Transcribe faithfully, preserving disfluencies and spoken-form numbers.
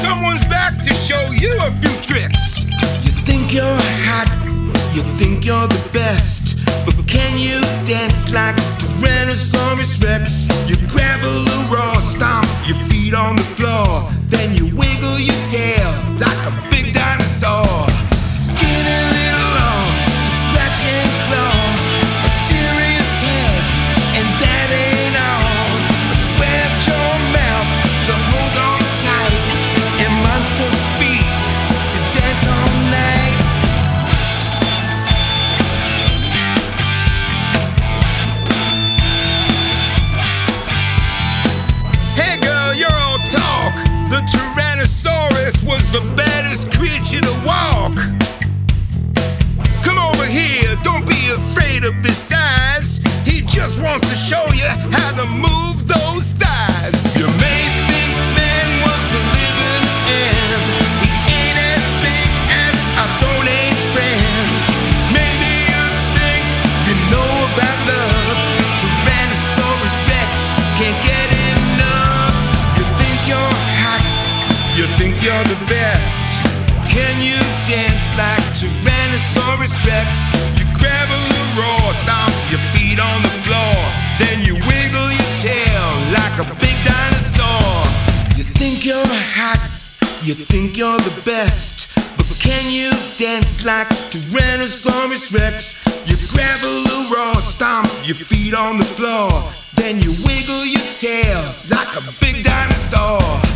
someone's back to show you a few tricks. You think you're hot, you think you're the best, but can you dance like Tyrannosaurus Rex? You grab a little raw, stomp your feet on the floor, then you wiggle your tail like a big dinosaur. Skinny little arms to scratch and claw, a serious head, and that ain't all. A square jaw mouth to hold on tight, and monster feet to dance all night. Hey girl, you're all talk. The Tyrannosaurus was the baddest creature to walk. Come over here, don't be afraid of his size. He just wants to show you how to move those thighs. You may think man was a living end. He ain't as big as our Stone Age friend. Maybe you think you know about love. Tyrannosaurus Rex can't get enough. You think you're hot, you think you're the best. Can you dance like Tyrannosaurus Rex? You grab a little raw, stomp your feet on the floor, then you wiggle your tail like a big dinosaur. You think you're hot, you think you're the best, but can you dance like Tyrannosaurus Rex? You grab a little raw, stomp your feet on the floor, then you wiggle your tail like a big dinosaur.